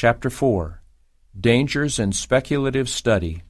Chapter 4. Dangers in Speculative Study.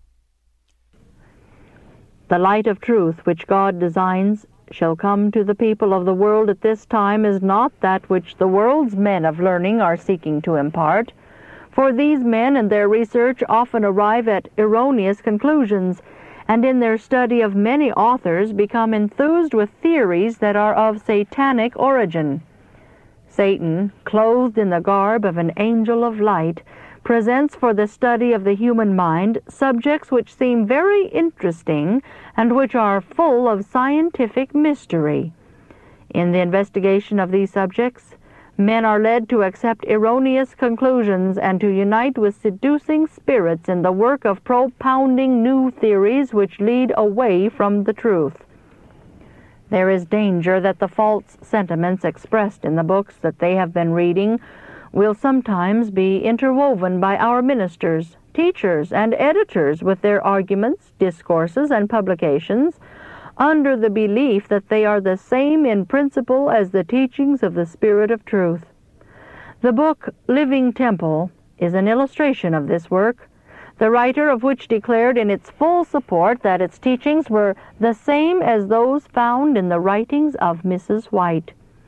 The light of truth which God designs shall come to the people of the world at this time is not that which the world's men of learning are seeking to impart, for these men in their research often arrive at erroneous conclusions, and in their study of many authors become enthused with theories that are of satanic origin. Satan, clothed in the garb of an angel of light, presents for the study of the human mind subjects which seem very interesting and which are full of scientific mystery. In the investigation of these subjects, men are led to accept erroneous conclusions and to unite with seducing spirits in the work of propounding new theories which lead away from the truth. There is danger that the false sentiments expressed in the books that they have been reading will sometimes be interwoven by our ministers, teachers, and editors with their arguments, discourses, and publications, under the belief that they are the same in principle as the teachings of the Spirit of Truth. The book Living Temple is an illustration of this work, the writer of which declared in its full support that its teachings were the same as those found in the writings of Mrs. White.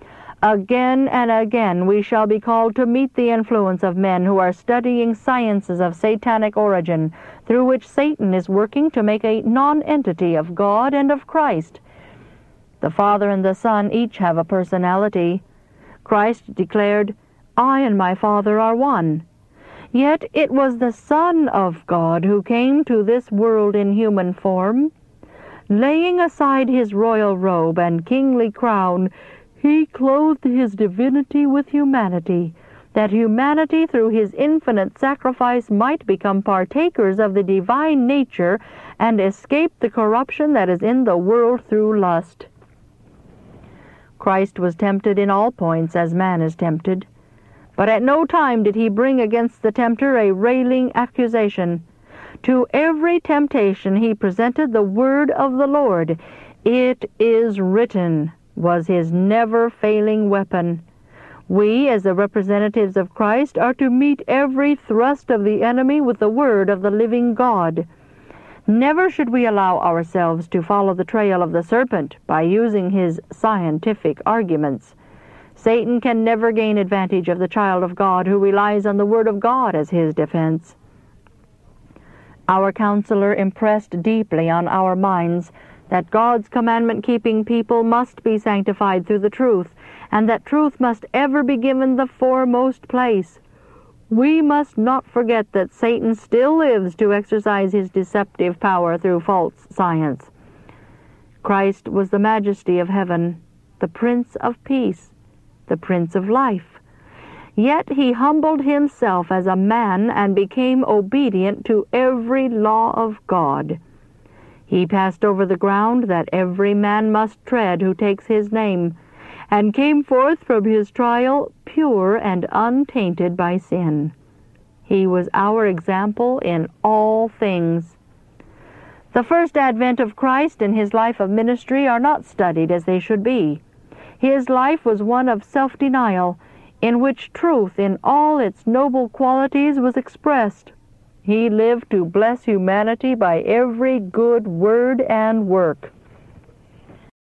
Again and again we shall be called to meet the influence of men who are studying sciences of satanic origin, through which Satan is working to make a non-entity of God and of Christ. The Father and the Son each have a personality. Christ declared, "I and my Father are one." Yet it was the Son of God who came to this world in human form. Laying aside his royal robe and kingly crown, he clothed his divinity with humanity, that humanity through his infinite sacrifice might become partakers of the divine nature and escape the corruption that is in the world through lust. Christ was tempted in all points as man is tempted, but at no time did he bring against the tempter a railing accusation. To every temptation he presented the word of the Lord. "It is written" was his never-failing weapon. We, as the representatives of Christ, are to meet every thrust of the enemy with the word of the living God. Never should we allow ourselves to follow the trail of the serpent by using his scientific arguments. Satan can never gain advantage of the child of God who relies on the word of God as his defense. Our counselor impressed deeply on our minds that God's commandment-keeping people must be sanctified through the truth, and that truth must ever be given the foremost place. We must not forget that Satan still lives to exercise his deceptive power through false science. Christ was the majesty of heaven, the Prince of Peace, the Prince of Life. Yet he humbled himself as a man and became obedient to every law of God. He passed over the ground that every man must tread who takes his name, and came forth from his trial pure and untainted by sin. He was our example in all things. The first advent of Christ and his life of ministry are not studied as they should be. His life was one of self-denial, in which truth in all its noble qualities was expressed. He lived to bless humanity by every good word and work.